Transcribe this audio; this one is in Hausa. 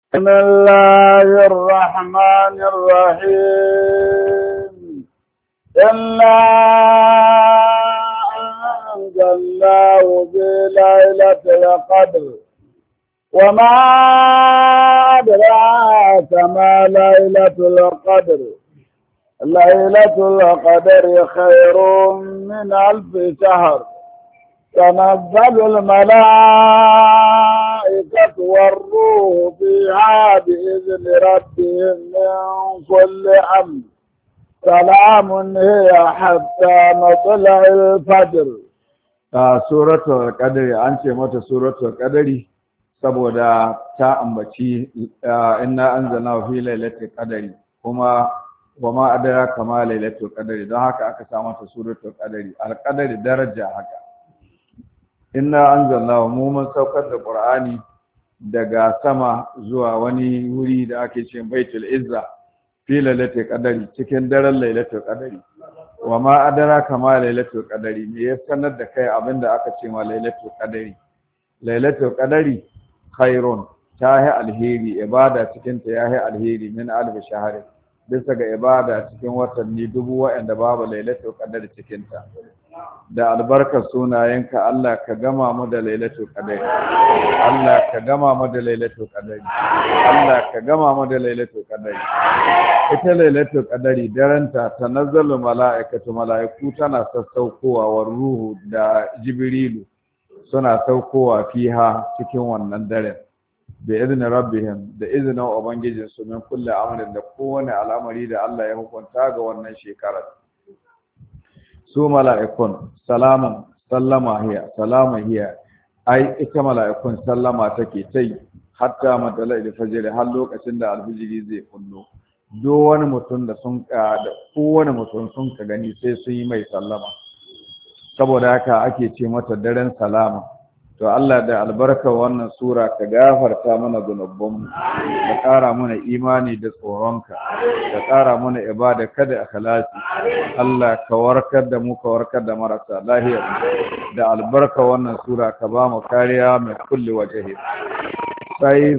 بسم الله الرحمن الرحيم إنا أنزلناه في ليلة القدر وما أدراك ما ليلة القدر ليلة القدر خير من 1000 شهر تنزل الملائكة والروح فيها بإذن ربهم من كل أمر سلام هي حتى مطلع الفجر. suratul qadri an ce mata suratul qadri saboda ta ambaci inna anzalna fi lailatul qadri kuma wama adraka ma lailatul qadri don haka aka sa mata suratul qadri al-qadri daraja haka. Inna anzalna mu mun saukar da qur'ani daga sama zuwa wani wuri da ake ce baitul izza fi lailatul qadri cikin daren lailatul qadri wa ma adraka ma lailatul qadri me ya sanar da kai abinda aka ce ma lailatul qadri lailatul qadri khairun tahi alheri ibada cikin ta yahi alheri min 1000 shahr bisa ga ibada cikin watanni dubu wa'anda babu lailatul qadri cikin ta da albarkar sunayenka Allah ka gama mu da lailatul qadri Allah ka gama mu da lailatul qadri Allah ka gama mu da lailatul qadri ita lailatul qadri daranta tanazzalu mala'ikatu mala'iku tana sassaukowa wa ruhu da jibrilu suna saukowa fiha cikin wannan daren da izinin rabbihim da izinin ubangijinsu min kulli amrin da kowane al'amari da Allah ya hukunta ga wannan shekarar su mala'ikun salamun sallama hiya ai ita mala'ikun sallama take tai hatta madala da fajr har lokacin da alfijiri zai kullo do wani mutum da kowane mutum sun ka gani sai sun yi mai sallama saboda haka ake ce mata daren salama. To Allah da albarkar wannan sura ka gafarta mana zunubanmu ka ƙara mana imani da tsoronka ka ƙara mana ibada kada akhlasi Allah ka warkar da mu ka warkar da marasa lahiya da albarkar wannan sura ka ba mu kariya mai kulli wajhi sai